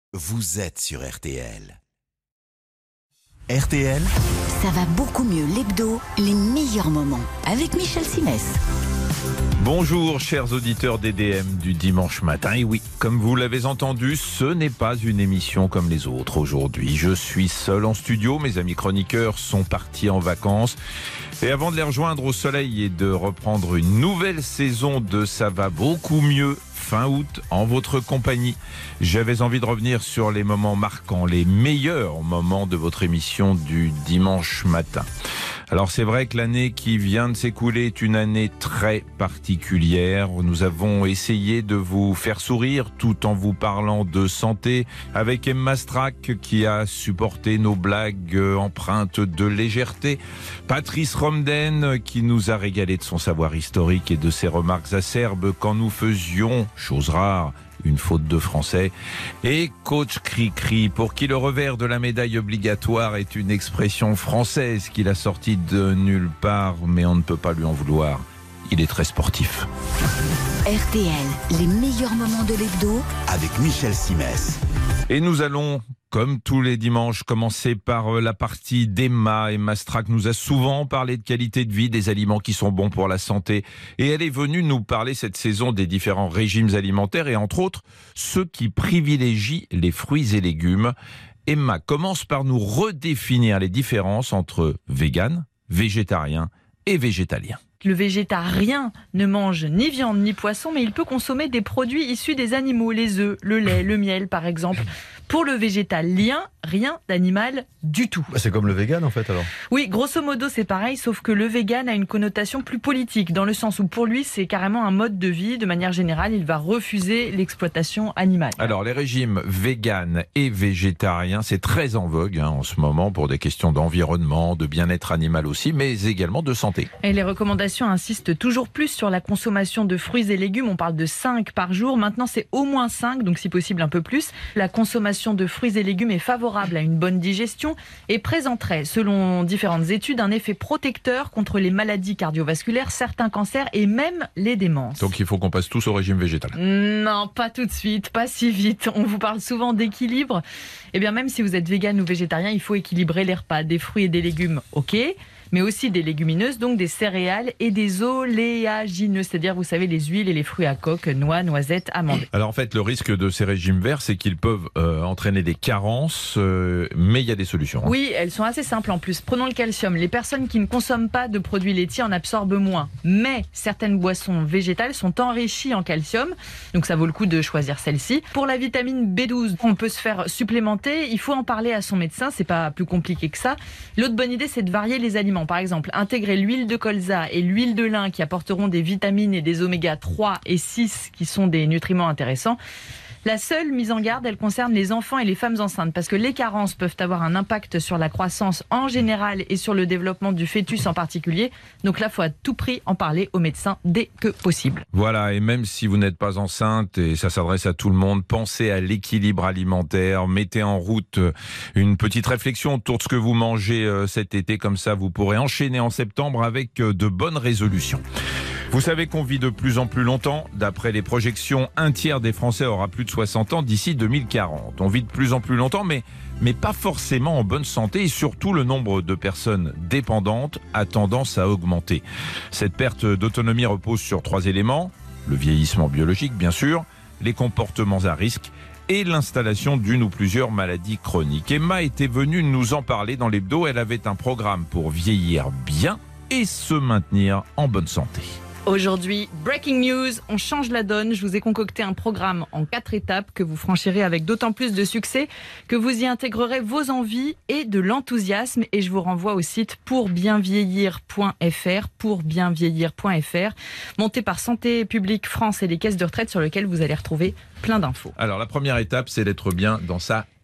Vous êtes sur RTL. RTL, ça va beaucoup mieux l'hebdo, les meilleurs moments, avec Michel Simès. Bonjour chers auditeurs d'EDM du dimanche matin. Et oui, comme vous l'avez entendu, ce n'est pas une émission comme les autres aujourd'hui. Je suis seul en studio, mes amis chroniqueurs sont partis en vacances. Et avant de les rejoindre au soleil et de reprendre une nouvelle saison de Ça va beaucoup mieux, fin août, en votre compagnie, j'avais envie de revenir sur les moments marquants, les meilleurs moments de votre émission du dimanche matin. Alors c'est vrai que l'année qui vient de s'écouler est une année très particulière. Nous avons essayé de vous faire sourire tout en vous parlant de santé avec Emma Strack qui a supporté nos blagues empreintes de légèreté. Patrice Romden qui nous a régalé de son savoir historique et de ses remarques acerbes quand nous faisions, chose rare, une faute de français, et coach Cricri, pour qui le revers de la médaille obligatoire est une expression française qu'il a sortie de nulle part, mais on ne peut pas lui en vouloir. Il est très sportif. RTL, les meilleurs moments de l'hebdo, avec Michel Simès. Et nous allons, comme tous les dimanches, commencer par la partie d'Emma. Emma Strack nous a souvent parlé de qualité de vie, des aliments qui sont bons pour la santé. Et elle est venue nous parler cette saison des différents régimes alimentaires et entre autres, ceux qui privilégient les fruits et légumes. Emma commence par nous redéfinir les différences entre vegan, végétarien et végétalien. Le végétarien ne mange ni viande ni poisson, mais il peut consommer des produits issus des animaux, les œufs, le lait, le miel par exemple. Pour le végétalien, rien d'animal du tout. C'est comme le vegan en fait alors. Oui, grosso modo c'est pareil, sauf que le vegan a une connotation plus politique, dans le sens où pour lui c'est carrément un mode de vie. De manière générale, il va refuser l'exploitation animale. Alors les régimes vegan et végétarien, c'est très en vogue en ce moment pour des questions d'environnement, de bien-être animal aussi, mais également de santé. Et les recommandations insistent toujours plus sur la consommation de fruits et légumes. On parle de 5 par jour. Maintenant, c'est au moins 5, donc si possible un peu plus. La consommation de fruits et légumes est favorable à une bonne digestion et présenterait, selon différentes études, un effet protecteur contre les maladies cardiovasculaires, certains cancers et même les démences. Donc il faut qu'on passe tous au régime végétal. Non, pas tout de suite, pas si vite. On vous parle souvent d'équilibre. Eh bien, même si vous êtes vegan ou végétarien, il faut équilibrer les repas. Des fruits et des légumes, ok, mais aussi des légumineuses, donc des céréales et des oléagineux, c'est-à-dire, vous savez, les huiles et les fruits à coque, noix, noisettes, amandes. Alors en fait, le risque de ces régimes verts, c'est qu'ils peuvent entraîner des carences, mais il y a des solutions. Oui, elles sont assez simples en plus. Prenons le calcium. Les personnes qui ne consomment pas de produits laitiers en absorbent moins, mais certaines boissons végétales sont enrichies en calcium, donc ça vaut le coup de choisir celle-ci. Pour la vitamine B12, on peut se faire supplémenter, il faut en parler à son médecin, c'est pas plus compliqué que ça. L'autre bonne idée, c'est de varier les aliments. Par exemple, intégrer l'huile de colza et l'huile de lin qui apporteront des vitamines et des oméga 3 et 6 qui sont des nutriments intéressants. La seule mise en garde, elle concerne les enfants et les femmes enceintes parce que les carences peuvent avoir un impact sur la croissance en général et sur le développement du fœtus en particulier. Donc là, il faut à tout prix en parler au médecin dès que possible. Voilà, et même si vous n'êtes pas enceinte, et ça s'adresse à tout le monde, pensez à l'équilibre alimentaire, mettez en route une petite réflexion autour de ce que vous mangez cet été, comme ça vous pourrez enchaîner en septembre avec de bonnes résolutions. Vous savez qu'on vit de plus en plus longtemps. D'après les projections, un tiers des Français aura plus de 60 ans d'ici 2040. On vit de plus en plus longtemps, mais pas forcément en bonne santé. Et surtout, le nombre de personnes dépendantes a tendance à augmenter. Cette perte d'autonomie repose sur 3 éléments. Le vieillissement biologique, bien sûr, les comportements à risque et l'installation d'une ou plusieurs maladies chroniques. Emma était venue nous en parler dans l'hebdo. Elle avait un programme pour vieillir bien et se maintenir en bonne santé. Aujourd'hui, breaking news, on change la donne. Je vous ai concocté un programme en 4 étapes que vous franchirez avec d'autant plus de succès que vous y intégrerez vos envies et de l'enthousiasme. Et je vous renvoie au site pourbienvieillir.fr, monté par Santé publique France et les caisses de retraite sur lequel vous allez retrouver plein d'infos. Alors la première étape, c'est d'être bien dans sa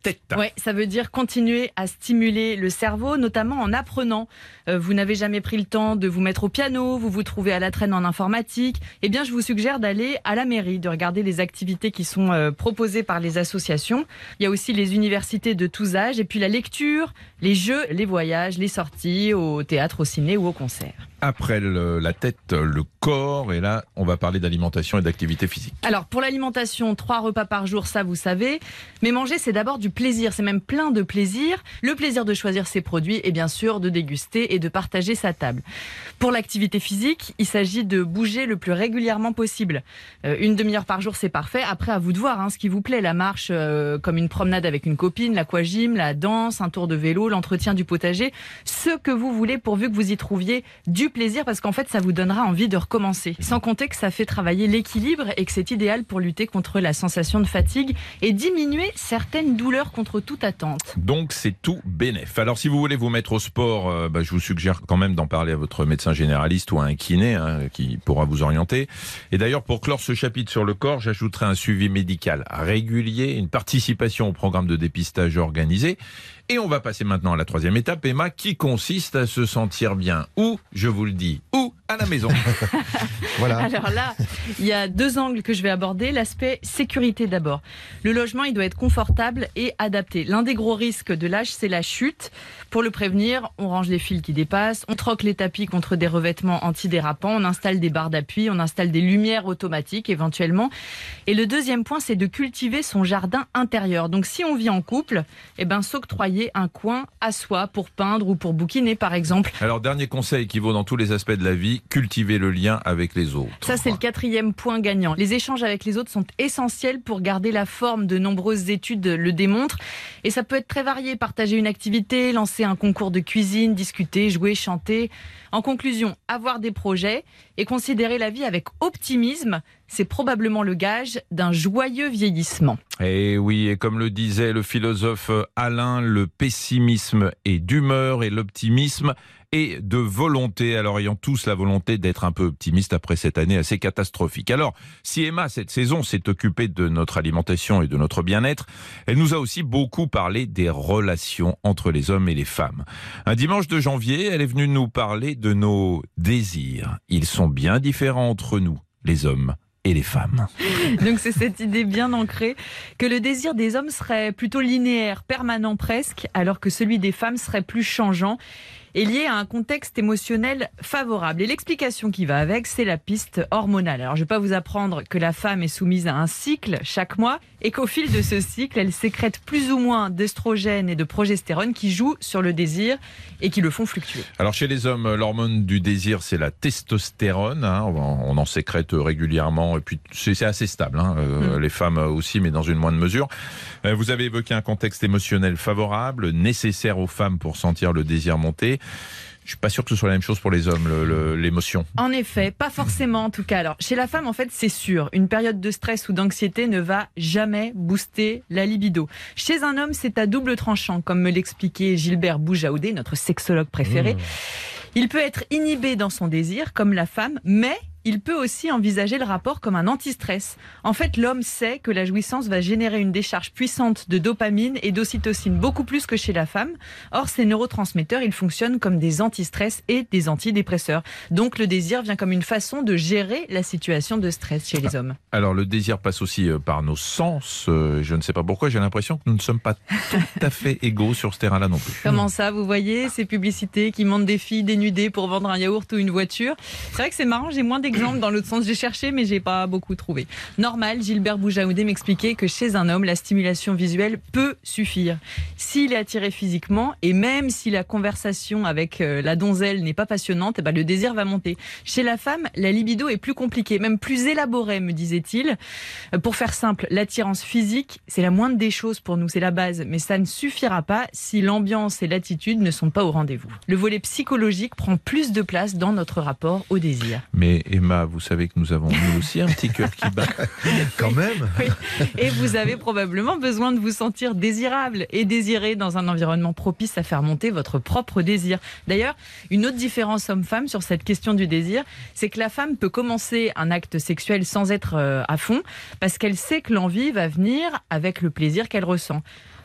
tête. Oui, ça veut dire continuer à stimuler le cerveau, notamment en apprenant. Vous n'avez jamais pris le temps de vous mettre au piano, vous vous trouvez à la traîne en informatique. Eh bien, je vous suggère d'aller à la mairie, de regarder les activités qui sont proposées par les associations. Il y a aussi les universités de tous âges, et puis la lecture, les jeux, les voyages, les sorties au théâtre, au ciné ou au concert. Après la tête, le corps, et là, on va parler d'alimentation et d'activité physique. Alors, pour l'alimentation, 3 repas par jour, ça vous savez. Mais manger, c'est d'abord du plaisir, c'est même plein de plaisir. Le plaisir de choisir ses produits et bien sûr de déguster et de partager sa table. Pour l'activité physique, il s'agit de bouger le plus régulièrement possible. Une demi-heure par jour, c'est parfait. Après, à vous de voir ce qui vous plaît. La marche comme une promenade avec une copine, l'aquagym, la danse, un tour de vélo, l'entretien du potager. Ce que vous voulez pourvu que vous y trouviez du plaisir, parce qu'en fait, ça vous donnera envie de recommencer. Sans compter que ça fait travailler l'équilibre et que c'est idéal pour lutter contre la sensation de fatigue et diminuer certaines douleurs contre toute attente. Donc, c'est tout bénef. Alors, si vous voulez vous mettre au sport, je vous suggère quand même d'en parler à votre médecin généraliste ou à un kiné qui pourra vous orienter. Et d'ailleurs, pour clore ce chapitre sur le corps, j'ajouterai un suivi médical régulier, une participation au programme de dépistage organisé. Et on va passer maintenant à la 3e étape, Emma, qui consiste à se sentir bien. Où, je vous le dis, où à la maison. Voilà. Alors là, il y a 2 angles que je vais aborder. L'aspect sécurité d'abord. Le logement, il doit être confortable et adapté. L'un des gros risques de l'âge, c'est la chute. Pour le prévenir, on range les fils qui dépassent, on troque les tapis contre des revêtements antidérapants, on installe des barres d'appui, on installe des lumières automatiques éventuellement. Et le 2e point, c'est de cultiver son jardin intérieur. Donc si on vit en couple, s'octroyer un coin à soi pour peindre ou pour bouquiner par exemple. Alors, dernier conseil qui vaut dans tous les aspects de la vie, cultiver le lien avec les autres. Ça, c'est le 4e point gagnant. Les échanges avec les autres sont essentiels pour garder la forme. De nombreuses études le démontrent. Et ça peut être très varié. Partager une activité, lancer un concours de cuisine, discuter, jouer, chanter. En conclusion, avoir des projets et considérer la vie avec optimisme, c'est probablement le gage d'un joyeux vieillissement. Et oui, et comme le disait le philosophe Alain, le pessimisme est d'humeur et l'optimisme est de volonté. Alors, ayant tous la volonté d'être un peu optimiste après cette année assez catastrophique. Alors, si Emma, cette saison, s'est occupée de notre alimentation et de notre bien-être, elle nous a aussi beaucoup parlé des relations entre les hommes et les femmes. Un dimanche de janvier, elle est venue nous parler de nos désirs. Ils sont bien différents entre nous, les hommes et les femmes. Donc c'est cette idée bien ancrée que le désir des hommes serait plutôt linéaire, permanent presque, alors que celui des femmes serait plus changeant et lié à un contexte émotionnel favorable. Et l'explication qui va avec, c'est la piste hormonale. Alors je ne vais pas vous apprendre que la femme est soumise à un cycle chaque mois et qu'au fil de ce cycle, elle sécrète plus ou moins d'estrogène et de progestérone qui jouent sur le désir et qui le font fluctuer. Alors chez les hommes, l'hormone du désir, c'est la testostérone. On en sécrète régulièrement et puis c'est assez stable. Les femmes aussi, mais dans une moindre mesure. Vous avez évoqué un contexte émotionnel favorable, nécessaire aux femmes pour sentir le désir monter. Je suis pas sûr que ce soit la même chose pour les hommes, l'émotion. En effet, pas forcément en tout cas. Alors, chez la femme, en fait, c'est sûr, une période de stress ou d'anxiété ne va jamais booster la libido. Chez un homme, c'est à double tranchant, comme me l'expliquait Gilbert Boujaoudé, notre sexologue préféré. Il peut être inhibé dans son désir, comme la femme, mais il peut aussi envisager le rapport comme un anti-stress. En fait, l'homme sait que la jouissance va générer une décharge puissante de dopamine et d'ocytocine, beaucoup plus que chez la femme. Or, ces neurotransmetteurs, ils fonctionnent comme des anti-stress et des antidépresseurs. Donc, le désir vient comme une façon de gérer la situation de stress chez les hommes. Alors, le désir passe aussi par nos sens. Je ne sais pas pourquoi, j'ai l'impression que nous ne sommes pas tout à fait égaux sur ce terrain-là non plus. Comment ça, vous voyez ces publicités qui montrent des filles dénudées pour vendre un yaourt ou une voiture? C'est vrai que c'est marrant, j'ai moins d'exemples dans l'autre sens. J'ai cherché, mais j'ai pas beaucoup trouvé. Normal, Gilbert Boujaoudé m'expliquait que chez un homme, la stimulation visuelle peut suffire. S'il est attiré physiquement, et même si la conversation avec la donzelle n'est pas passionnante, le désir va monter. Chez la femme, la libido est plus compliquée, même plus élaborée, me disait-il. Pour faire simple, l'attirance physique, c'est la moindre des choses pour nous, c'est la base. Mais ça ne suffira pas si l'ambiance et l'attitude ne sont pas au rendez-vous. Le volet psychologique prend plus de place dans notre rapport au désir. Mais Emma, vous savez que nous avons nous aussi un petit cœur qui bat. Quand même. Oui. Et vous avez probablement besoin de vous sentir désirable et désiré dans un environnement propice à faire monter votre propre désir. D'ailleurs, une autre différence homme-femme sur cette question du désir, c'est que la femme peut commencer un acte sexuel sans être à fond, parce qu'elle sait que l'envie va venir avec le plaisir qu'elle ressent.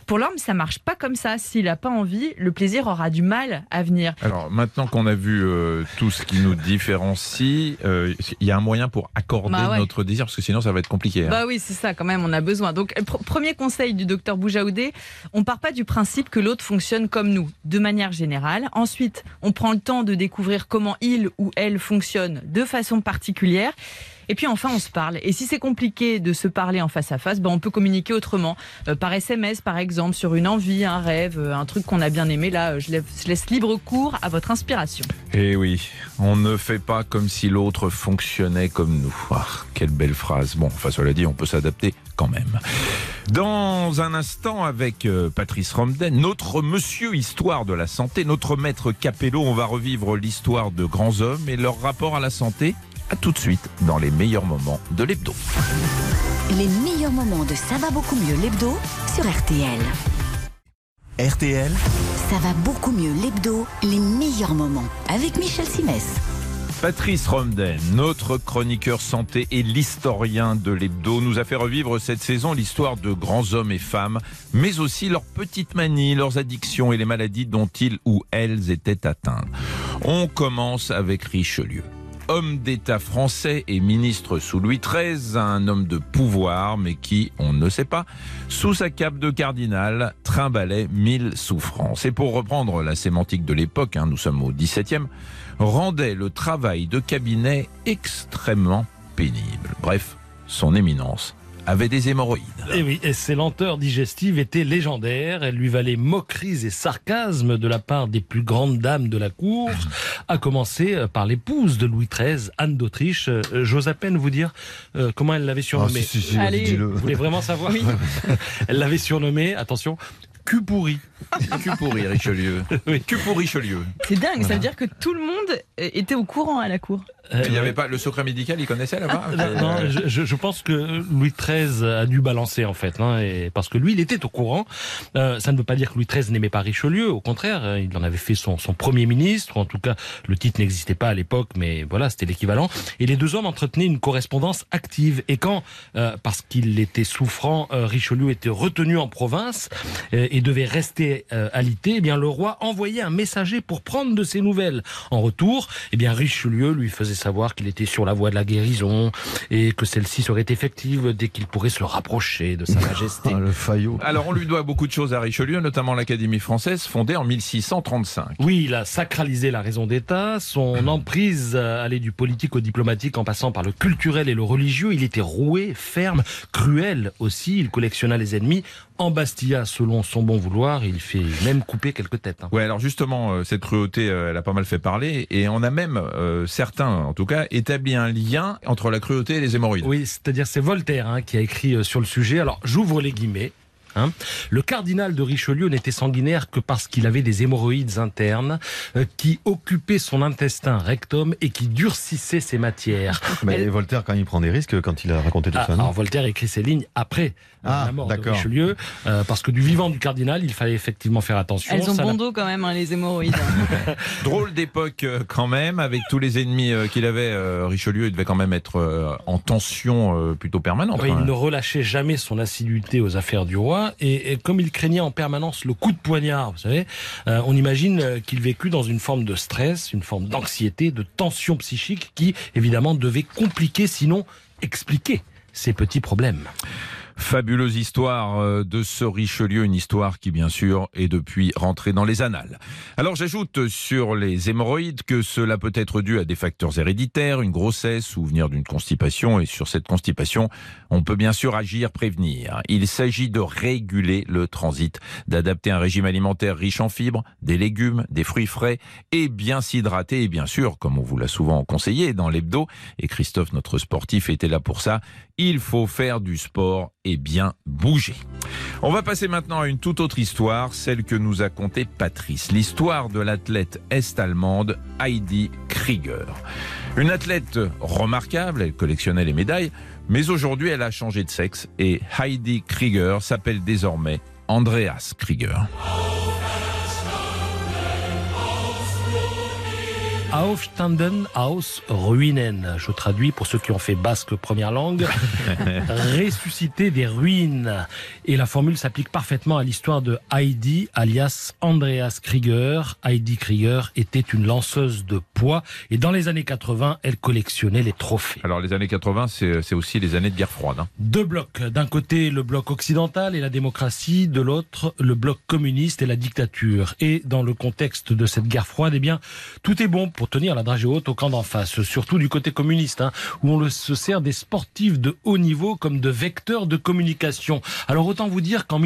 Pour l'homme, ça marche pas comme ça. S'il n'a pas envie, le plaisir aura du mal à venir. Alors maintenant qu'on a vu tout ce qui nous différencie, il y a un moyen pour accorder notre désir, parce que sinon ça va être compliqué. Bah oui, c'est ça quand même, on a besoin. Donc premier conseil du docteur Boujaoudé, on part pas du principe que l'autre fonctionne comme nous, de manière générale. Ensuite, on prend le temps de découvrir comment il ou elle fonctionne de façon particulière. Et puis enfin, on se parle. Et si c'est compliqué de se parler en face à face, on peut communiquer autrement. Par SMS, par exemple, sur une envie, un rêve, un truc qu'on a bien aimé. Là, je laisse libre cours à votre inspiration. Et oui, on ne fait pas comme si l'autre fonctionnait comme nous. Ah, quelle belle phrase. Bon, enfin, cela dit, on peut s'adapter quand même. Dans un instant, avec Patrice Romden, notre monsieur histoire de la santé, notre maître Capello, on va revivre l'histoire de grands hommes et leur rapport à la santé. À tout de suite dans les meilleurs moments de l'hebdo. Les meilleurs moments de Ça va beaucoup mieux l'hebdo sur RTL. RTL, Ça va beaucoup mieux l'hebdo, les meilleurs moments avec Michel Simès. Patrice Romden, notre chroniqueur santé et l'historien de l'hebdo, nous a fait revivre cette saison l'histoire de grands hommes et femmes, mais aussi leurs petites manies, leurs addictions et les maladies dont ils ou elles étaient atteints. On commence avec Richelieu. Homme d'État français et ministre sous Louis XIII, un homme de pouvoir, mais qui, on ne sait pas, sous sa cape de cardinal, trimbalait 1000 souffrances. Et pour reprendre la sémantique de l'époque, nous sommes au XVIIe, rendait le travail de cabinet extrêmement pénible. Bref, son éminence avait des hémorroïdes. Et oui, et ses lenteurs digestives étaient légendaires. Elles lui valaient moqueries et sarcasmes de la part des plus grandes dames de la cour, à commencer par l'épouse de Louis XIII, Anne d'Autriche. J'ose à peine vous dire comment elle l'avait surnommée. Si, Allez. dis-le. Vous voulez vraiment savoir? Oui. Elle l'avait surnommée, attention, cul pourri. Cul pourri, Richelieu. Oui. Cul pourri, Richelieu. C'est dingue, ça veut dire que tout le monde était au courant à la cour. Il n'y avait pas le secret médical, il connaissait là-bas? Non, je pense que Louis XIII a dû balancer en fait, et parce que lui, il était au courant. Ça ne veut pas dire que Louis XIII n'aimait pas Richelieu, au contraire, il en avait fait son premier ministre, en tout cas le titre n'existait pas à l'époque, mais voilà, c'était l'équivalent. Et les deux hommes entretenaient une correspondance active. Et quand, parce qu'il était souffrant, Richelieu était retenu en province et devait rester alité, eh bien le roi envoyait un messager pour prendre de ses nouvelles. En retour, eh bien Richelieu lui faisait savoir qu'il était sur la voie de la guérison et que celle-ci serait effective dès qu'il pourrait se rapprocher de sa majesté. Le faillot. Alors on lui doit beaucoup de choses à Richelieu, notamment l'Académie française, fondée en 1635. Oui, il a sacralisé la raison d'État. Son emprise allait du politique au diplomatique en passant par le culturel et le religieux. Il était roué, ferme, cruel aussi. Il collectionna les ennemis, embastilla selon son bon vouloir. Il fait même couper quelques têtes. Ouais, alors justement, cette cruauté, elle a pas mal fait parler. Et on a même, certains en tout cas, établi un lien entre la cruauté et les hémorroïdes. Oui, c'est-à-dire c'est Voltaire qui a écrit sur le sujet. Alors, j'ouvre les guillemets. Le cardinal de Richelieu n'était sanguinaire que parce qu'il avait des hémorroïdes internes qui occupaient son intestin rectum et qui durcissaient ses matières. Mais Voltaire, quand il prend des risques, quand il a raconté tout ça, non? Alors Voltaire écrit ces lignes après la mort de Richelieu, parce que du vivant du cardinal, il fallait effectivement faire attention. Elles ont bon dos quand même, les hémorroïdes. Drôle d'époque quand même, avec tous les ennemis qu'il avait. Richelieu, il devait quand même être en tension plutôt permanente. Oui, il ne relâchait jamais son assiduité aux affaires du roi. Et comme il craignait en permanence le coup de poignard, vous savez, on imagine qu'il vécut dans une forme de stress, une forme d'anxiété, de tension psychique qui, évidemment, devait compliquer, sinon expliquer ses petits problèmes. Fabuleuse histoire de ce Richelieu, une histoire qui bien sûr est depuis rentrée dans les annales. Alors j'ajoute sur les hémorroïdes que cela peut être dû à des facteurs héréditaires, une grossesse ou venir d'une constipation, et sur cette constipation, on peut bien sûr agir, prévenir. Il s'agit de réguler le transit, d'adapter un régime alimentaire riche en fibres, des légumes, des fruits frais et bien s'hydrater, et bien sûr, comme on vous l'a souvent conseillé dans l'hebdo, et Christophe, notre sportif, était là pour ça, il faut faire du sport et bien bouger. On va passer maintenant à une toute autre histoire, celle que nous a contée Patrice, l'histoire de l'athlète est-allemande Heidi Krieger. Une athlète remarquable, elle collectionnait les médailles, mais aujourd'hui elle a changé de sexe et Heidi Krieger s'appelle désormais Andreas Krieger. Aufstanden aus Ruinen. Je traduis pour ceux qui ont fait basque première langue. Ressusciter des ruines. Et la formule s'applique parfaitement à l'histoire de Heidi, alias Andreas Krieger. Heidi Krieger était une lanceuse de poids et dans les années 80, elle collectionnait les trophées. Alors les années 80, c'est aussi les années de guerre froide. Deux blocs. D'un côté, le bloc occidental et la démocratie. De l'autre, le bloc communiste et la dictature. Et dans le contexte de cette guerre froide, eh bien, tout est bon pour tenir la dragée haute au camp d'en face. Surtout du côté communiste, où on se sert des sportifs de haut niveau comme de vecteurs de communication. Alors autant vous dire qu'en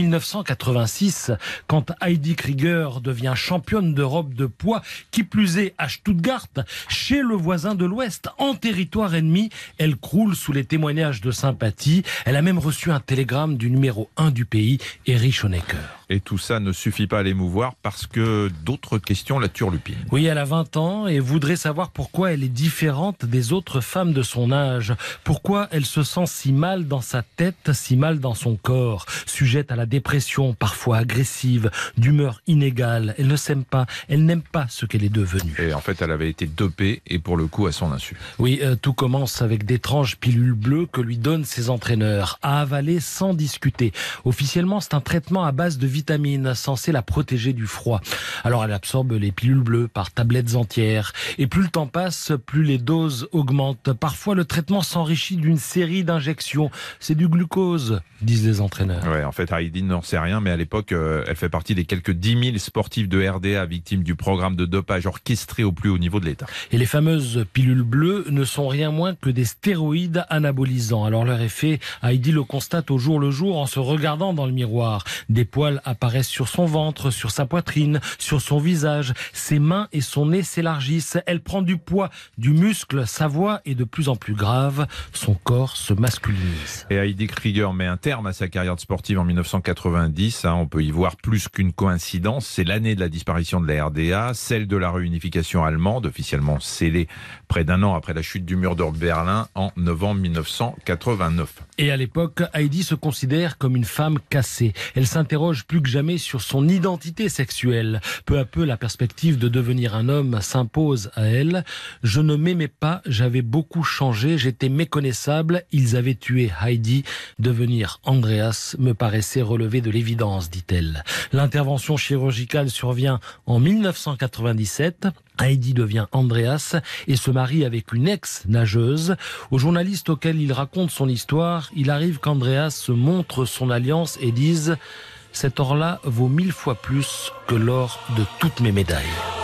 1986, quand Heidi Krieger devient championne d'Europe de poids, qui plus est à Stuttgart, chez le voisin de l'Ouest, en territoire ennemi, elle croule sous les témoignages de sympathie. Elle a même reçu un télégramme du numéro 1 du pays, Erich Honecker. Et tout ça ne suffit pas à l'émouvoir parce que d'autres questions la turlupinent. Oui, elle a 20 ans et voudrait savoir pourquoi elle est différente des autres femmes de son âge. Pourquoi elle se sent si mal dans sa tête, si mal dans son corps. Sujette à la dépression, parfois agressive, d'humeur inégale. Elle ne s'aime pas, elle n'aime pas ce qu'elle est devenue. Et en fait, elle avait été dopée et pour le coup à son insu. Oui, tout commence avec d'étranges pilules bleues que lui donnent ses entraîneurs, à avaler sans discuter. Officiellement, c'est un traitement à base de vitamines censé la protéger du froid. Alors elle absorbe les pilules bleues par tablettes entières. Et plus le temps passe, plus les doses augmentent. Parfois, le traitement s'enrichit d'une série d'injections. C'est du glucose, disent les entraîneurs. Ouais, en fait, Heidi n'en sait rien, mais à l'époque, elle fait partie des quelques 10 000 sportifs de RDA victimes du programme de dopage orchestré au plus haut niveau de l'État. Et les fameuses pilules bleues ne sont rien moins que des stéroïdes anabolisants. Alors leur effet, Heidi le constate au jour le jour en se regardant dans le miroir. Des poils apparaissent sur son ventre, sur sa poitrine, sur son visage. Ses mains et son nez s'élargissent. Elle prend du poids, du muscle. Sa voix est de plus en plus grave. Son corps se masculinise. Et Heidi Krieger met un terme à sa carrière de sportive en 1990. On peut y voir plus qu'une coïncidence. C'est l'année de la disparition de la RDA, celle de la réunification allemande, officiellement scellée près d'un an après la chute du mur de Berlin en novembre 1989. Et à l'époque, Heidi se considère comme une femme cassée. Elle s'interroge plus que jamais sur son identité sexuelle. Peu à peu, la perspective de devenir un homme s'impose à elle. Je ne m'aimais pas, j'avais beaucoup changé, j'étais méconnaissable. Ils avaient tué Heidi. Devenir Andreas me paraissait relever de l'évidence, dit-elle. L'intervention chirurgicale survient en 1997. Heidi devient Andreas et se marie avec une ex-nageuse. Au journaliste auquel il raconte son histoire, il arrive qu'Andreas se montre son alliance et dise « Cet or-là vaut 1000 fois plus que l'or de toutes mes médailles ».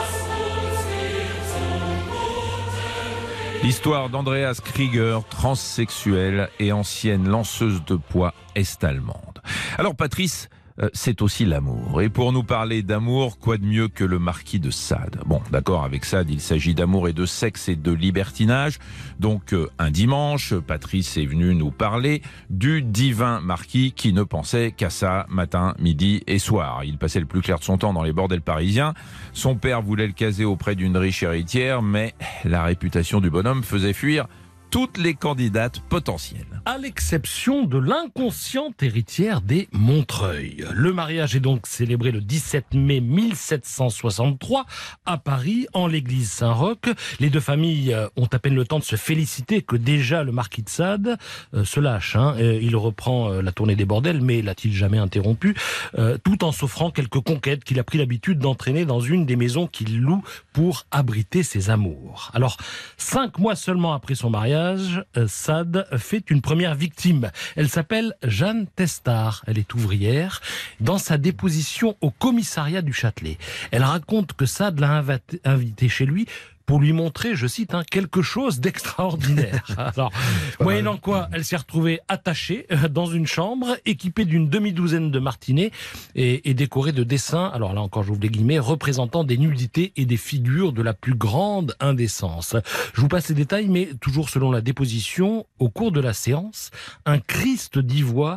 L'histoire d'Andreas Krieger, transsexuelle et ancienne lanceuse de poids est-allemande. Alors Patrice, c'est aussi l'amour. Et pour nous parler d'amour, quoi de mieux que le marquis de Sade? Bon, d'accord, avec Sade, il s'agit d'amour et de sexe et de libertinage. Donc, un dimanche, Patrice est venu nous parler du divin marquis qui ne pensait qu'à ça matin, midi et soir. Il passait le plus clair de son temps dans les bordels parisiens. Son père voulait le caser auprès d'une riche héritière, mais la réputation du bonhomme faisait fuir toutes les candidates potentielles. À l'exception de l'inconsciente héritière des Montreuil. Le mariage est donc célébré le 17 mai 1763 à Paris, en l'église Saint-Roch. Les deux familles ont à peine le temps de se féliciter que déjà le marquis de Sade se lâche. Il reprend la tournée des bordels, mais l'a-t-il jamais interrompu, tout en s'offrant quelques conquêtes qu'il a pris l'habitude d'entraîner dans une des maisons qu'il loue pour abriter ses amours. Alors, 5 mois seulement après son mariage, Sade fait une première victime. Elle s'appelle Jeanne Testard. Elle est ouvrière. Dans sa déposition au commissariat du Châtelet, elle raconte que Sade l'a invitée chez lui pour lui montrer, je cite, quelque chose d'extraordinaire. Alors, moyennant quoi, elle s'est retrouvée attachée dans une chambre, équipée d'une demi-douzaine de martinets et décorée de dessins, alors là encore j'ouvre les guillemets, représentant des nudités et des figures de la plus grande indécence. Je vous passe les détails, mais toujours selon la déposition, au cours de la séance, un Christ d'ivoire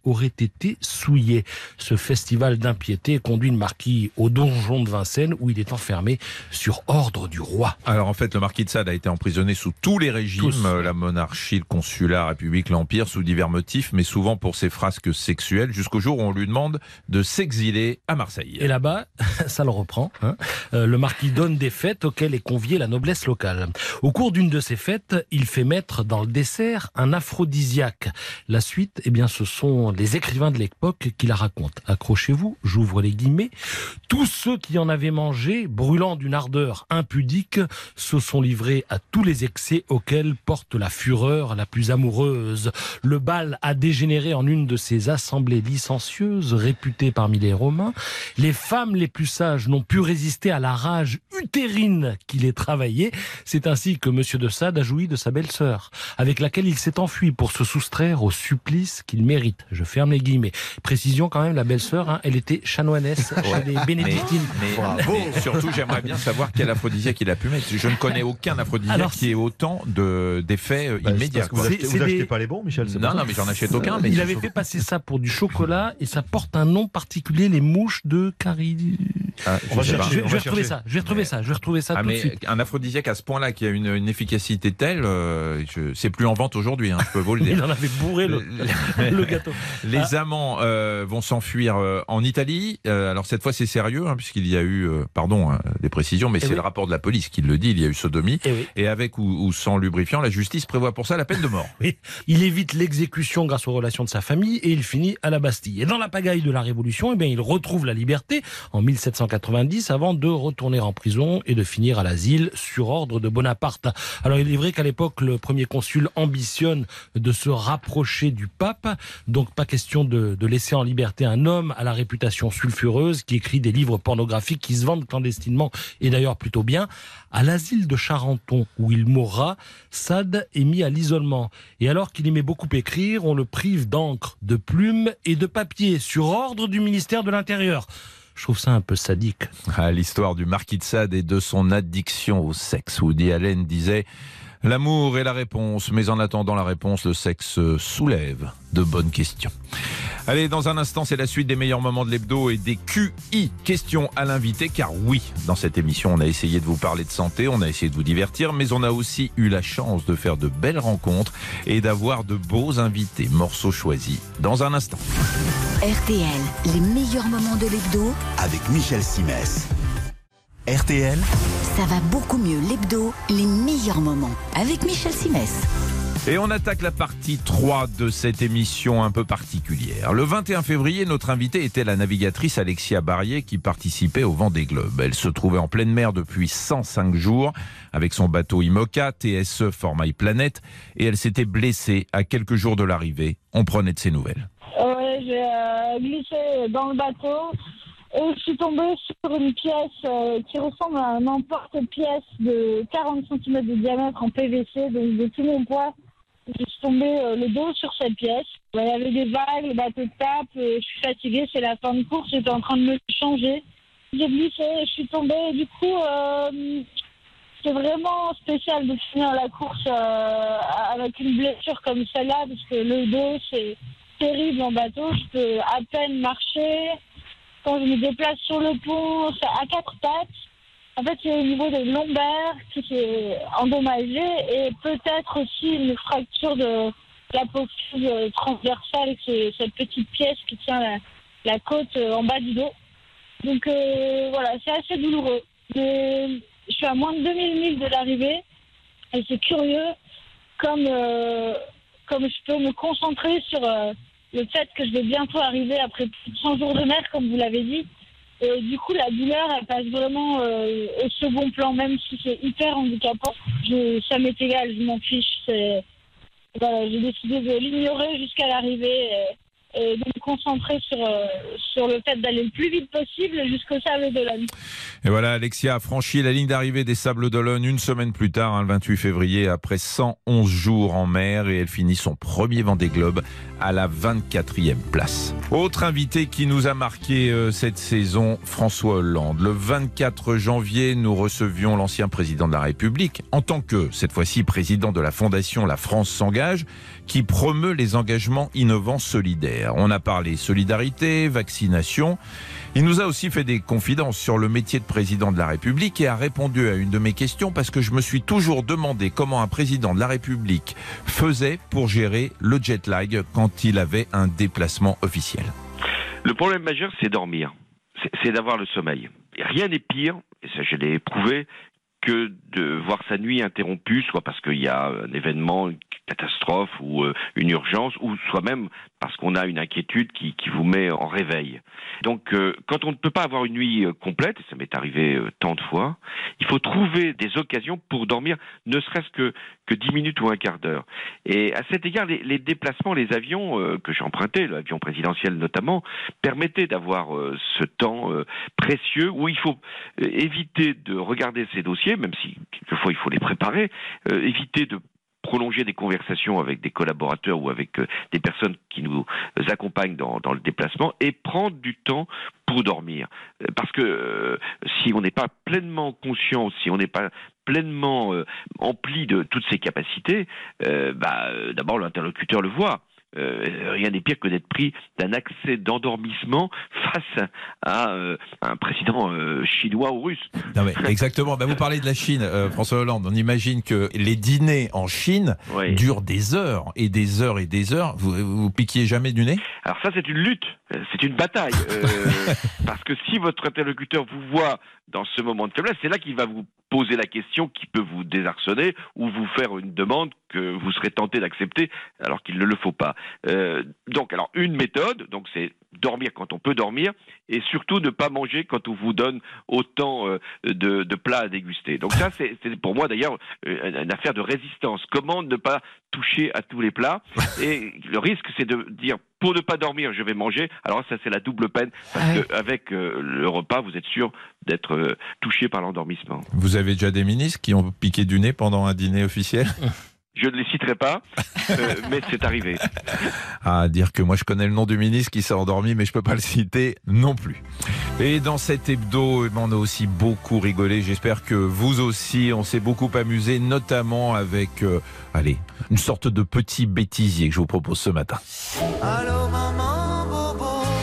aurait été souillé. Ce festival d'impiété conduit le marquis au donjon de Vincennes où il est enfermé sur ordre du roi. Alors en fait, le marquis de Sade a été emprisonné sous tous les régimes, la monarchie, le consulat, la République, l'Empire, sous divers motifs, mais souvent pour ses frasques sexuelles, jusqu'au jour où on lui demande de s'exiler à Marseille. Et là-bas, ça le reprend. Le marquis donne des fêtes auxquelles est conviée la noblesse locale. Au cours d'une de ces fêtes, il fait mettre dans le dessert un aphrodisiaque. La suite, ce sont les écrivains de l'époque qui la racontent. Accrochez-vous, j'ouvre les guillemets. Tous ceux qui en avaient mangé, brûlant d'une ardeur impudique, se sont livrés à tous les excès auxquels porte la fureur la plus amoureuse. Le bal a dégénéré en une de ces assemblées licencieuses, réputées parmi les Romains. Les femmes les plus sages n'ont pu résister à la rage utérine qui les travaillait. C'est ainsi que Monsieur de Sade a joui de sa belle-sœur, avec laquelle il s'est enfui pour se soustraire au supplice qu'il mérite. Je ferme les guillemets. Précision quand même, la belle-sœur, elle était chanoinesse chez les bénédictines. Mais surtout, j'aimerais bien savoir quel aphrodisiaque il a pu mettre. Je ne connais aucun aphrodisiaque qui ait autant d'effets immédiats. Vous achetez pas les bons, Michel? Non, mais j'en achète aucun. Mais il avait fait passer ça pour du chocolat et ça porte un nom particulier, les mouches de Cari. Je vais retrouver ça tout de suite. Un aphrodisiaque à ce point-là qui a une efficacité telle, c'est plus en vente aujourd'hui, je peux vous le dire. Il en avait bourré le gâteau. Les amants vont s'enfuir en Italie. Alors cette fois c'est sérieux, puisqu'il y a eu, des précisions, mais c'est le rapport de la police qui le dit, il y a eu sodomie. Et avec ou sans lubrifiant, la justice prévoit pour ça la peine de mort. Oui. Il évite l'exécution grâce aux relations de sa famille et il finit à la Bastille. Et dans la pagaille de la Révolution, il retrouve la liberté en 1790 avant de retourner en prison et de finir à l'asile sur ordre de Bonaparte. Alors il est vrai qu'à l'époque, le premier consul ambitionne de se rapprocher du pape, donc pas question de laisser en liberté un homme à la réputation sulfureuse qui écrit des livres pornographiques qui se vendent clandestinement et d'ailleurs plutôt bien. À l'asile de Charenton, où il mourra, Sade est mis à l'isolement. Et alors qu'il aimait beaucoup écrire, on le prive d'encre, de plumes et de papier sur ordre du ministère de l'Intérieur. Je trouve ça un peu sadique. L'histoire du marquis de Sade et de son addiction au sexe. Woody Allen disait « L'amour est la réponse, mais en attendant la réponse, le sexe soulève de bonnes questions. » Allez, dans un instant, c'est la suite des meilleurs moments de l'hebdo et des QI. Questions à l'invité, car oui, dans cette émission, on a essayé de vous parler de santé, on a essayé de vous divertir, mais on a aussi eu la chance de faire de belles rencontres et d'avoir de beaux invités. Morceaux choisis dans un instant. RTL, les meilleurs moments de l'hebdo avec Michel Simès. RTL, ça va beaucoup mieux l'hebdo, les meilleurs moments avec Michel Simès. Et on attaque la partie 3 de cette émission un peu particulière. Le 21 février, notre invitée était la navigatrice Alexia Barrier qui participait au Vendée Globe. Elle se trouvait en pleine mer depuis 105 jours avec son bateau IMOCA TSE Formaille Planète et elle s'était blessée à quelques jours de l'arrivée. On prenait de ses nouvelles. J'ai glissé dans le bateau et je suis tombée sur une pièce qui ressemble à un emporte-pièce de 40 cm de diamètre en PVC, donc de tout mon poids. Je suis tombée le dos sur cette pièce. Il y avait des vagues, le bateau tape, je suis fatiguée, c'est la fin de course, j'étais en train de me changer. J'ai glissé, je suis tombée, du coup, c'est vraiment spécial de finir la course avec une blessure comme celle-là, parce que le dos, c'est terrible en bateau, je peux à peine marcher. Quand je me déplace sur le pont, c'est à 4 pattes. En fait, c'est au niveau des lombaires qui s'est endommagé et peut-être aussi une fracture de l'apophyse transversale, c'est cette petite pièce qui tient la côte en bas du dos. Donc voilà, c'est assez douloureux. Je suis à moins de 2000 milles de l'arrivée et c'est curieux comme je peux me concentrer sur le fait que je vais bientôt arriver après plus de 100 jours de mer, comme vous l'avez dit. Et du coup, la douleur, elle passe vraiment au second plan, même si c'est hyper handicapant. Ça m'est égal, je m'en fiche. Voilà, j'ai décidé de l'ignorer jusqu'à l'arrivée et de me concentrer sur le fait d'aller le plus vite possible jusqu'au Sable d'Olonne. Et voilà, Alexia a franchi la ligne d'arrivée des Sables d'Olonne une semaine plus tard, le 28 février, après 111 jours en mer, et elle finit son premier Vendée Globe à la 24e place. Autre invité qui nous a marqué cette saison, François Hollande. Le 24 janvier, nous recevions l'ancien président de la République, en tant que, cette fois-ci, président de la fondation La France s'engage, qui promeut les engagements innovants solidaires. hier. On a parlé solidarité, vaccination. Il nous a aussi fait des confidences sur le métier de président de la République et a répondu à une de mes questions parce que je me suis toujours demandé comment un président de la République faisait pour gérer le jet lag quand il avait un déplacement officiel. Le problème majeur, c'est dormir. C'est d'avoir le sommeil. Et rien n'est pire, et ça je l'ai éprouvé, que de voir sa nuit interrompue, soit parce qu'il y a un événement, une catastrophe ou une urgence, ou soit même parce qu'on a une inquiétude qui vous met en réveil. Donc quand on ne peut pas avoir une nuit complète, et ça m'est arrivé tant de fois, il faut trouver des occasions pour dormir, ne serait-ce que 10 minutes ou un quart d'heure. Et à cet égard, les déplacements, les avions que j'ai empruntés, l'avion présidentiel notamment, permettaient d'avoir ce temps précieux où il faut éviter de regarder ces dossiers, même si quelquefois il faut les préparer, éviter de prolonger des conversations avec des collaborateurs ou avec des personnes qui nous accompagnent dans le déplacement et prendre du temps pour dormir. Parce que si on n'est pas pleinement conscient, si on n'est pas pleinement empli de toutes ces capacités, d'abord l'interlocuteur le voit. Rien n'est pire que d'être pris d'un accès d'endormissement face à un président chinois ou russe. Non mais exactement. Vous parlez de la Chine, François Hollande. On imagine que les dîners en Chine durent des heures et des heures et des heures. Vous piquiez jamais du nez ? Alors ça, c'est une lutte, c'est une bataille. Parce que si votre interlocuteur vous voit dans ce moment de faiblesse, c'est là qu'il va vous poser la question qui peut vous désarçonner ou vous faire une demande que vous serez tenté d'accepter alors qu'il ne le faut pas. Donc, alors une méthode, donc c'est dormir quand on peut dormir et surtout ne pas manger quand on vous donne autant de plats à déguster. Donc ça, c'est pour moi d'ailleurs une affaire de résistance. Comment ne pas toucher à tous les plats? Et le risque, c'est de dire pour ne pas dormir, je vais manger. Alors ça, c'est la double peine parce qu'avec le repas, vous êtes sûr d'être touché par l'endormissement. Vous avez déjà des ministres qui ont piqué du nez pendant un dîner officiel ? Je ne les citerai pas, mais c'est arrivé. À dire que moi je connais le nom du ministre qui s'est endormi, mais je ne peux pas le citer non plus. Et dans cet hebdo, on a aussi beaucoup rigolé. J'espère que vous aussi, on s'est beaucoup amusé, notamment avec une sorte de petit bêtisier que je vous propose ce matin. Allô maman, bobo.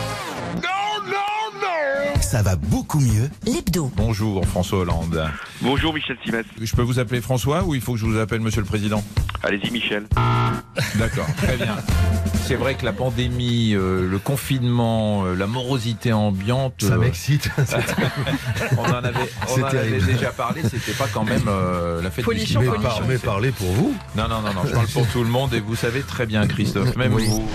Ça va beaucoup mieux. L'hebdo. Bonjour François Hollande. Bonjour Michel Simès. Je peux vous appeler François ou il faut que je vous appelle Monsieur le Président ? Allez-y Michel. D'accord, très bien. C'est vrai que la pandémie, le confinement, la morosité ambiante... Ça m'excite. on en avait déjà parlé, c'était pas quand même la fête du cinéma. Mais parlez pour vous. Non, je parle pour tout le monde et vous savez très bien Christophe, même vous.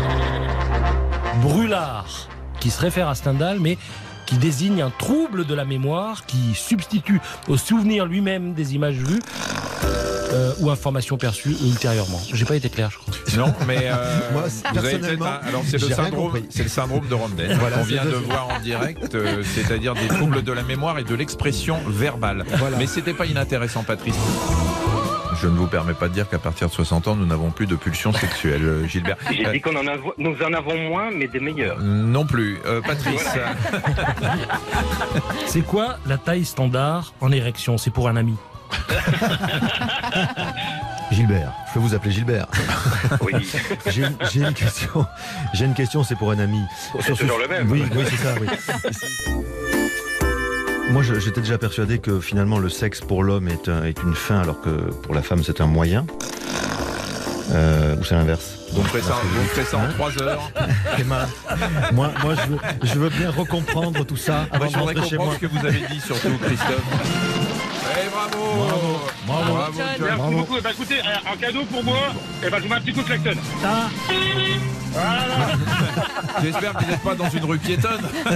Brûlard, qui se réfère à Stendhal, mais qui désigne un trouble de la mémoire qui substitue au souvenir lui-même des images vues ou informations perçues ultérieurement. J'ai pas été clair, je crois. Non, mais moi, vous avez peut-être alors c'est le syndrome de Rondel qu'on vient de voir en direct, c'est-à-dire des troubles de la mémoire et de l'expression verbale. Voilà. Mais c'était pas inintéressant, Patrice. Je ne vous permets pas de dire qu'à partir de 60 ans, nous n'avons plus de pulsions sexuelles, Gilbert. J'ai dit nous en avons moins, mais des meilleures. Non plus. Patrice. C'est quoi la taille standard en érection? C'est pour un ami. Gilbert, je peux vous appeler Gilbert. Oui. J'ai une question, c'est pour un ami. C'est toujours le même. Oui, c'est ça, oui. Moi, j'étais déjà persuadé que finalement le sexe pour l'homme est une fin, alors que pour la femme c'est un moyen. Ou c'est l'inverse. Vous ferez ça en 3 heures. Emma, moi je veux bien recomprendre tout ça avant je voudrais comprendre ce que vous avez dit surtout, Christophe. Bravo. Merci beaucoup. Écoutez, en cadeau pour moi, je vous mets un petit coup de klaxon. Voilà. J'espère que vous n'êtes pas dans une rue piétonne.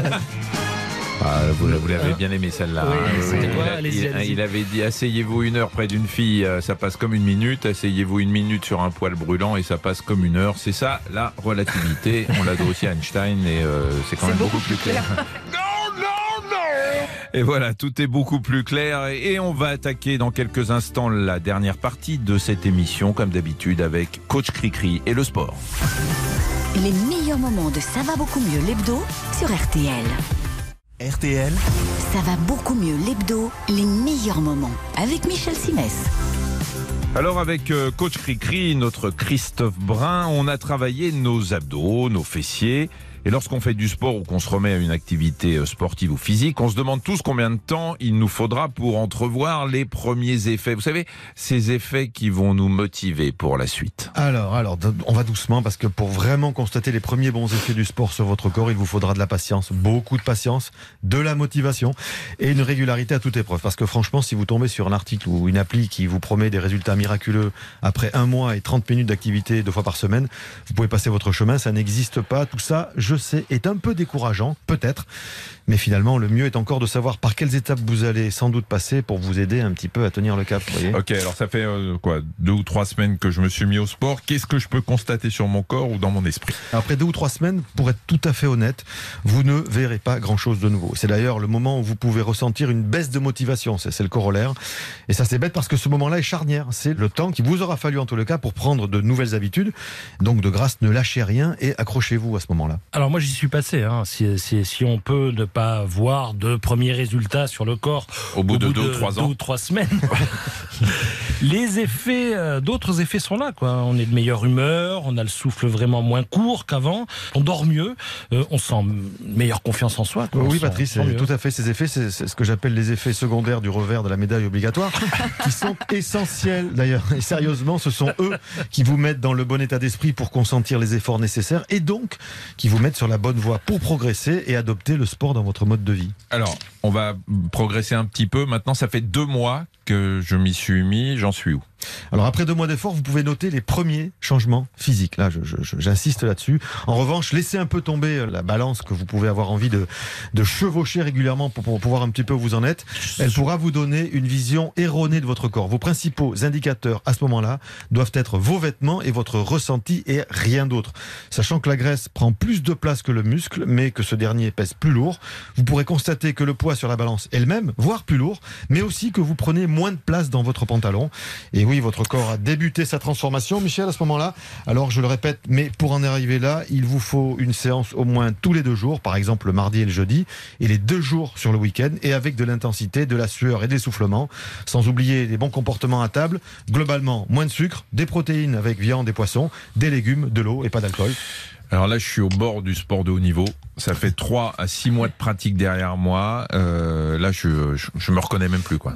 Vous l'avez bien aimé celle-là. Oui. Il avait dit asseyez-vous 1 heure près d'une fille, ça passe comme 1 minute. Asseyez-vous 1 minute sur un poêle brûlant et ça passe comme 1 heure. C'est ça la relativité. On l'a dit aussi à Einstein et c'est quand même beaucoup plus clair. Et voilà, tout est beaucoup plus clair et on va attaquer dans quelques instants la dernière partie de cette émission, comme d'habitude, avec Coach Cricri et le sport. Les meilleurs moments de Ça va beaucoup mieux l'hebdo sur RTL. RTL, Ça va beaucoup mieux l'hebdo, les meilleurs moments avec Michel Simès. Alors avec coach Cricri, notre Christophe Brun, on a travaillé nos abdos, nos fessiers. Et lorsqu'on fait du sport ou qu'on se remet à une activité sportive ou physique, on se demande tous combien de temps il nous faudra pour entrevoir les premiers effets. Vous savez, ces effets qui vont nous motiver pour la suite. Alors, on va doucement parce que pour vraiment constater les premiers bons effets du sport sur votre corps, il vous faudra de la patience, beaucoup de patience, de la motivation et une régularité à toute épreuve. Parce que franchement, si vous tombez sur un article ou une appli qui vous promet des résultats miraculeux après 1 mois et 30 minutes d'activité 2 fois par semaine, vous pouvez passer votre chemin, ça n'existe pas. Tout ça, je sais, est un peu décourageant, peut-être, mais finalement le mieux est encore de savoir par quelles étapes vous allez sans doute passer pour vous aider un petit peu à tenir le cap. Voyez. Ok, alors ça fait 2 ou 3 semaines que je me suis mis au sport. Qu'est-ce que je peux constater sur mon corps ou dans mon esprit? Après 2 ou 3 semaines, pour être tout à fait honnête, vous ne verrez pas grand-chose de nouveau. C'est d'ailleurs le moment où vous pouvez ressentir une baisse de motivation, c'est le corollaire. Et ça c'est bête parce que ce moment-là est charnière. C'est le temps qu'il vous aura fallu en tout le cas pour prendre de nouvelles habitudes. Donc de grâce, ne lâchez rien et accrochez-vous à ce moment-là. Alors moi j'y suis passé, hein. Si on peut ne pas voir de premiers résultats sur le corps au bout de 2 ou 3 ans, 2 ou 3 semaines, les effets, d'autres effets sont là, quoi. On est de meilleure humeur, on a le souffle vraiment moins court qu'avant, on dort mieux, on sent meilleure confiance en soi, quoi. Oui, Patrice, c'est tout à fait ces effets, c'est ce que j'appelle les effets secondaires du revers de la médaille obligatoire, qui sont essentiels d'ailleurs. Et sérieusement, ce sont eux qui vous mettent dans le bon état d'esprit pour consentir les efforts nécessaires et donc qui vous mettent sur la bonne voie pour progresser et adopter le sport dans votre mode de vie. Alors, on va progresser un petit peu. Maintenant, ça fait 2 mois que je m'y suis mis. J'en suis où? Alors après 2 mois d'efforts, vous pouvez noter les premiers changements physiques. Là, j'insiste là-dessus. En revanche, laissez un peu tomber la balance que vous pouvez avoir envie de chevaucher régulièrement pour pouvoir un petit peu où vous en êtes. Elle pourra vous donner une vision erronée de votre corps. Vos principaux indicateurs à ce moment-là doivent être vos vêtements et votre ressenti et rien d'autre. Sachant que la graisse prend plus de place que le muscle, mais que ce dernier pèse plus lourd, vous pourrez constater que le poids sur la balance est le même, voire plus lourd, mais aussi que vous prenez moins de place dans votre pantalon. Et oui, votre corps a débuté sa transformation, Michel, à ce moment-là. Alors, je le répète, mais pour en arriver là, il vous faut une séance au moins tous les 2 jours, par exemple le mardi et le jeudi, et les 2 jours sur le week-end, et avec de l'intensité, de la sueur et de l'essoufflement, sans oublier les bons comportements à table. Globalement, moins de sucre, des protéines avec viande et poisson, des légumes, de l'eau et pas d'alcool. Alors là, je suis au bord du sport de haut niveau. Ça fait 3 à 6 mois de pratique derrière moi. Là, je me reconnais même plus, quoi.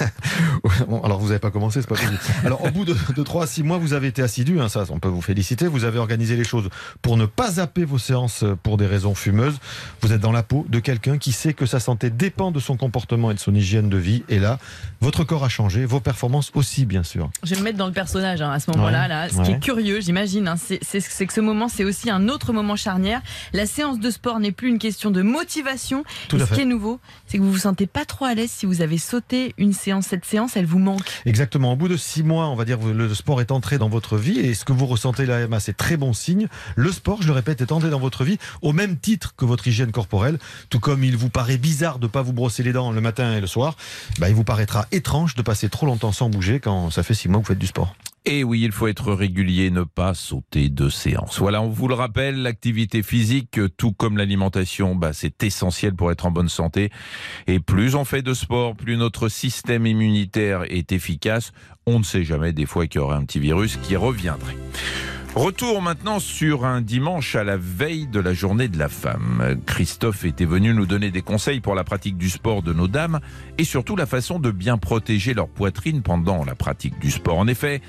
Bon, alors, vous n'avez pas commencé, c'est pas possible. Alors, au bout de 3 à 6 mois, vous avez été assidu, hein, ça, on peut vous féliciter. Vous avez organisé les choses pour ne pas zapper vos séances pour des raisons fumeuses. Vous êtes dans la peau de quelqu'un qui sait que sa santé dépend de son comportement et de son hygiène de vie. Et là, votre corps a changé, vos performances aussi, bien sûr. Je vais me mettre dans le personnage à ce moment-là. Là. Ce qui est curieux, j'imagine, c'est que ce moment, c'est aussi un autre moment charnière. La séance de sport n'est plus une question de motivation. Et ce qui est nouveau, c'est que vous vous sentez pas trop à l'aise si vous avez sauté une séance. Cette séance, elle vous manque. Exactement. Au bout de 6 mois, on va dire, le sport est entré dans votre vie et ce que vous ressentez là, c'est très bon signe. Le sport, je le répète, est entré dans votre vie au même titre que votre hygiène corporelle. Tout comme il vous paraît bizarre de ne pas vous brosser les dents le matin et le soir, il vous paraîtra étrange de passer trop longtemps sans bouger quand ça fait 6 mois que vous faites du sport. Et oui, il faut être régulier, ne pas sauter de séance. Voilà, on vous le rappelle, l'activité physique, tout comme l'alimentation, c'est essentiel pour être en bonne santé. Et plus on fait de sport, plus notre système immunitaire est efficace. On ne sait jamais, des fois, qu'il y aurait un petit virus qui reviendrait. Retour maintenant sur un dimanche à la veille de la journée de la femme. Christophe était venu nous donner des conseils pour la pratique du sport de nos dames et surtout la façon de bien protéger leur poitrine pendant la pratique du sport. En effet,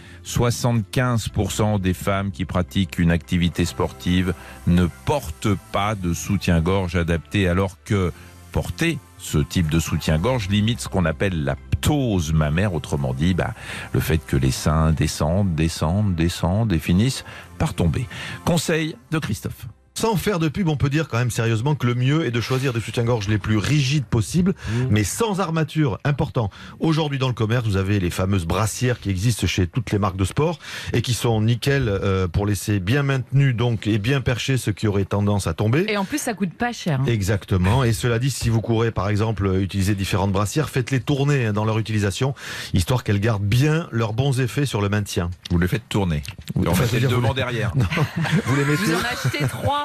75% des femmes qui pratiquent une activité sportive ne portent pas de soutien-gorge adapté, alors que porter ce type de soutien-gorge limite ce qu'on appelle la ptose mammaire, autrement dit le fait que les seins descendent et finissent par tomber. Conseil de Christophe. Sans faire de pub, on peut dire quand même sérieusement que le mieux est de choisir des soutiens-gorge les plus rigides possibles, mais sans armature. Important. Aujourd'hui dans le commerce, vous avez les fameuses brassières qui existent chez toutes les marques de sport et qui sont nickel pour laisser bien maintenu donc et bien perché ce qui aurait tendance à tomber. Et en plus, ça coûte pas cher. Exactement. Et cela dit, si vous courez par exemple utiliser différentes brassières, faites-les tourner dans leur utilisation, histoire qu'elles gardent bien leurs bons effets sur le maintien. Vous les faites tourner. Vous en mettez le devant derrière. Non. Vous les mettez. Vous en achetez 3.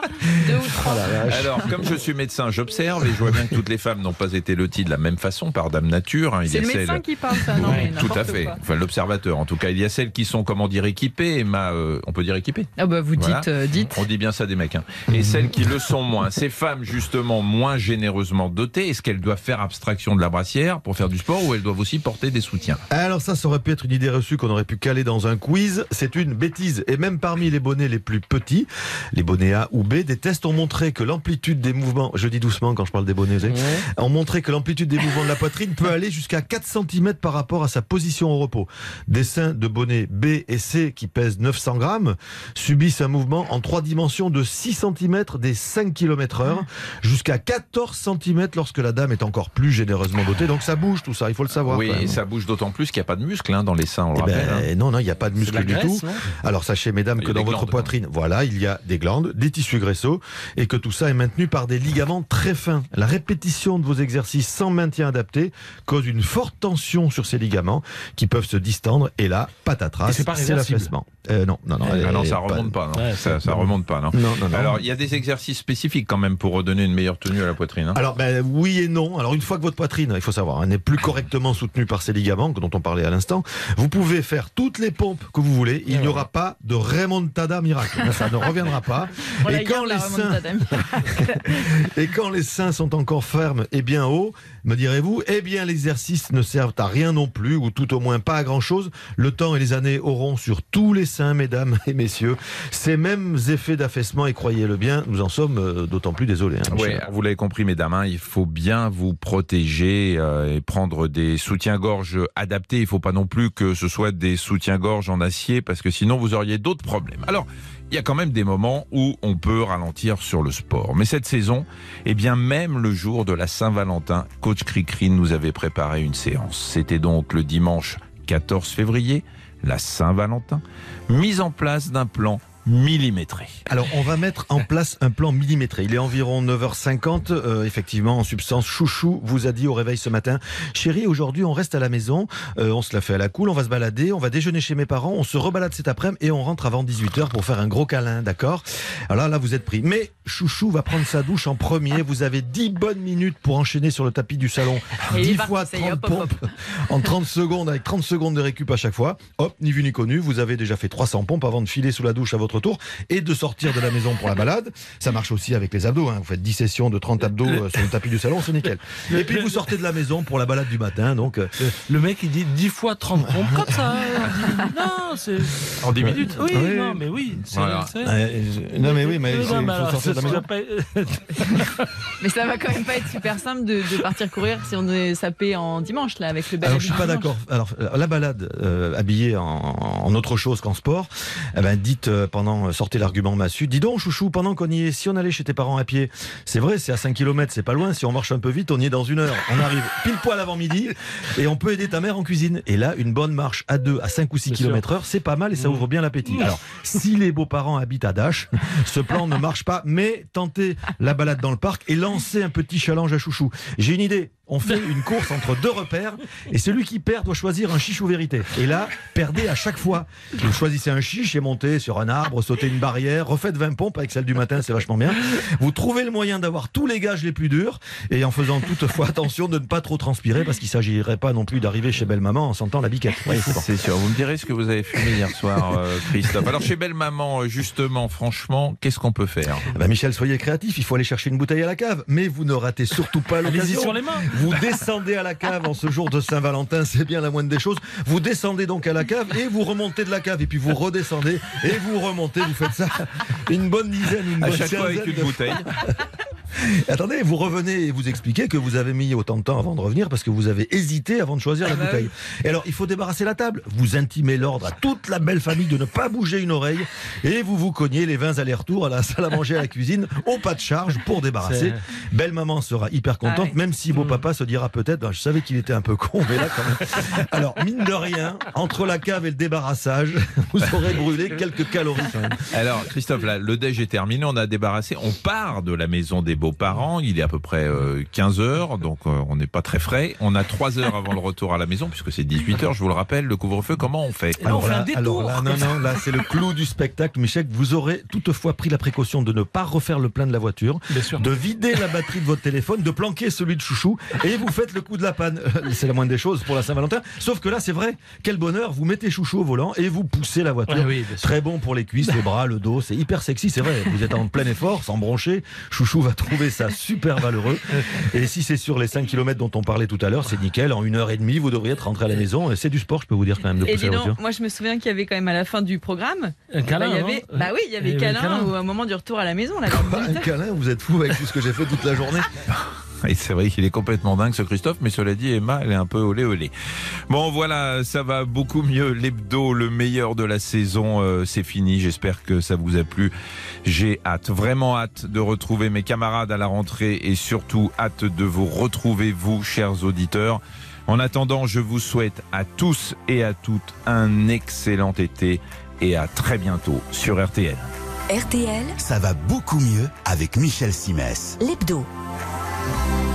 2 ou 3. Alors, comme je suis médecin, j'observe et je vois bien que toutes les femmes n'ont pas été loties de la même façon par Dame Nature. C'est le médecin qui parle, ça, non, mais tout à fait. Quoi. Enfin, l'observateur, en tout cas. Il y a celles qui sont, comment dire, équipées. On peut dire équipées. Ah bah vous Voilà. dites. On dit bien ça des mecs. Hein. Et celles qui le sont moins. Ces femmes, justement, moins généreusement dotées, est-ce qu'elles doivent faire abstraction de la brassière pour faire du sport ou elles doivent aussi porter des soutiens? Alors ça aurait pu être une idée reçue qu'on aurait pu caler dans un quiz. C'est une bêtise. Et même parmi les bonnets les plus petits, les bonnets A ou B, des tests ont montré que l'amplitude des mouvements, je dis doucement quand je parle des bonnets, vous savez, ont montré que l'amplitude des mouvements de la poitrine peut aller jusqu'à 4 cm par rapport à sa position au repos. Des seins de bonnets B et C qui pèsent 900 grammes subissent un mouvement en 3 dimensions de 6 cm des 5 km/h jusqu'à 14 cm lorsque la dame est encore plus généreusement dotée. Donc ça bouge tout ça, il faut le savoir. Oui, et ça bouge d'autant plus qu'il n'y a pas de muscles dans les seins, on le rappelle. Non, il n'y a pas de muscles du tout. Non, Alors sachez, mesdames, que dans votre poitrine, voilà, il y a des glandes, des tissus graisseux, et que tout ça est maintenu par des ligaments très fins. La répétition de vos exercices sans maintien adapté cause une forte tension sur ces ligaments qui peuvent se distendre, et là, patatras, c'est pas c'est réversible. l'affaissement. Non, Ça remonte pas, non. Ouais, ça remonte pas, non. Non. Alors, il y a des exercices spécifiques quand même pour redonner une meilleure tenue à la poitrine. Hein. Alors, oui et non. Alors, une fois que votre poitrine, il faut savoir, n'est plus correctement soutenue par ces ligaments dont on parlait à l'instant, vous pouvez faire toutes les pompes que vous voulez. Il n'y aura pas de remontada miracle. Ça ne reviendra pas. Et quand les seins sont encore fermes et bien hauts, me direz-vous, eh bien, les exercices ne servent à rien non plus, ou tout au moins pas à grand-chose. Le temps et les années auront sur tous les seins, mesdames et messieurs, ces mêmes effets d'affaissement, et croyez-le bien, nous en sommes d'autant plus désolés. Oui, vous l'avez compris, mesdames, il faut bien vous protéger et prendre des soutiens-gorge adaptés. Il ne faut pas non plus que ce soit des soutiens-gorge en acier, parce que sinon vous auriez d'autres problèmes. Alors, il y a quand même des moments où on peut ralentir sur le sport. Mais cette saison, eh bien, même le jour de la Saint-Valentin, coach Cricri nous avait préparé une séance. C'était donc le dimanche 14 février, la Saint-Valentin, mise en place d'un plan millimétré. Alors, on va mettre en place un plan millimétré. Il est environ 9h50. Effectivement, en substance, Chouchou vous a dit au réveil ce matin, chérie, aujourd'hui, on reste à la maison, on se la fait à la cool, on va se balader, on va déjeuner chez mes parents, on se rebalade cet après-midi et on rentre avant 18h pour faire un gros câlin, d'accord? Alors là, vous êtes pris. Mais Chouchou va prendre sa douche en premier. Vous avez 10 bonnes minutes pour enchaîner sur le tapis du salon. 10 fois 30 pompes en 30 secondes, avec 30 secondes de récup à chaque fois. Hop, ni vu ni connu, vous avez déjà fait 300 pompes avant de filer sous la douche à votre tour et de sortir de la maison pour la balade. Ça marche aussi avec les abdos, hein. Vous faites 10 sessions de 30 abdos sur le tapis du salon, c'est nickel. Et puis vous sortez de la maison pour la balade du matin. Donc le mec il dit 10 fois 30 pompes comme ça. Non, c'est en 10 minutes. Oui, non, mais oui. Voilà. Non mais oui, mais il faut sortir de la maison. Mais ça va quand même pas être super simple de partir courir si on est sapé en dimanche là avec le balade. Alors je suis pas d'accord. Alors la balade habillée en autre chose qu'en sport, dites sortez l'argument massu. Dis donc Chouchou, pendant qu'on y est, si on allait chez tes parents à pied, c'est vrai, c'est à 5 km, c'est pas loin. Si on marche un peu vite, on y est dans 1 heure. On arrive pile poil avant midi et on peut aider ta mère en cuisine. Et là, une bonne marche à 2 à 5 ou 6 km/h, c'est pas mal et ça ouvre bien l'appétit. Alors, si les beaux-parents habitent à Dash, ce plan ne marche pas, mais tentez la balade dans le parc et lancez un petit challenge à Chouchou. J'ai une idée. On fait une course entre 2 repères et celui qui perd doit choisir un chiche ou vérité. Et là, perdez à chaque fois. Vous choisissez un chiche et montez sur un arbre, sautez une barrière, refaites 20 pompes avec celle du matin, c'est vachement bien. Vous trouvez le moyen d'avoir tous les gages les plus durs et en faisant toutefois attention de ne pas trop transpirer parce qu'il ne s'agirait pas non plus d'arriver chez Belle Maman en sentant la biquette. Oui, c'est sûr. Vous me direz ce que vous avez fumé hier soir, Christophe. Alors chez Belle Maman, justement, franchement, qu'est-ce qu'on peut faire? Michel, soyez créatif, il faut aller chercher une bouteille à la cave. Mais vous ne ratez surtout pas l'occasion. Allez-y sur les mains. Vous descendez à la cave en ce jour de Saint-Valentin, c'est bien la moindre des choses. Vous descendez donc à la cave et vous remontez de la cave. Et puis vous redescendez et vous remontez. Vous faites ça une bonne dizaine, une bonne à chaque fois avec une bouteille. Attendez, vous revenez et vous expliquez que vous avez mis autant de temps avant de revenir parce que vous avez hésité avant de choisir la bouteille. Et alors, il faut débarrasser la table. Vous intimez l'ordre à toute la belle famille de ne pas bouger une oreille et vous cognez les 20 allers-retours à la salle à manger, à la cuisine, au pas de charge pour débarrasser. Belle maman sera hyper contente, même si beau papa se dira peut-être, je savais qu'il était un peu con, mais là quand même. Alors, mine de rien, entre la cave et le débarrassage, vous aurez brûlé quelques calories quand même. Alors, Christophe, là, le déj est terminé, on a débarrassé, on part de la maison des beaux-parents. Il est à peu près 15 heures, donc on n'est pas très frais. On a 3 heures avant le retour à la maison, puisque c'est 18 heures, je vous le rappelle, le couvre-feu, comment on fait? Alors là, là, c'est le clou du spectacle, Michel. Vous aurez toutefois pris la précaution de ne pas refaire le plein de la voiture, de vider la batterie de votre téléphone, de planquer celui de chouchou, et vous faites le coup de la panne. C'est la moindre des choses pour la Saint-Valentin. Sauf que là, c'est vrai, quel bonheur, vous mettez chouchou au volant et vous poussez la voiture. Oui, très bon pour les cuisses, les bras, le dos, c'est hyper sexy, c'est vrai. Vous êtes en plein effort, sans broncher. Chouchou va trouver ça super valeureux. Et si c'est sur les 5 km dont on parlait tout à l'heure, c'est nickel. En 1h30, vous devriez être rentré à la maison. C'est du sport, je peux vous dire quand même, de pousser la voiture. Moi, je me souviens qu'il y avait quand même à la fin du programme, un câlin, il y avait câlin au moment du retour à la maison. Là, un câlin, vous êtes fou avec tout ce que j'ai fait toute la journée. Et c'est vrai qu'il est complètement dingue ce Christophe, mais cela dit, Emma, elle est un peu olé olé. Bon voilà, ça va beaucoup mieux. L'hebdo, le meilleur de la saison, c'est fini. J'espère que ça vous a plu. J'ai hâte, vraiment hâte de retrouver mes camarades à la rentrée et surtout hâte de vous retrouver, vous, chers auditeurs. En attendant, je vous souhaite à tous et à toutes un excellent été et à très bientôt sur RTL. RTL, Ça va beaucoup mieux avec Michel Simès. l'hebdo.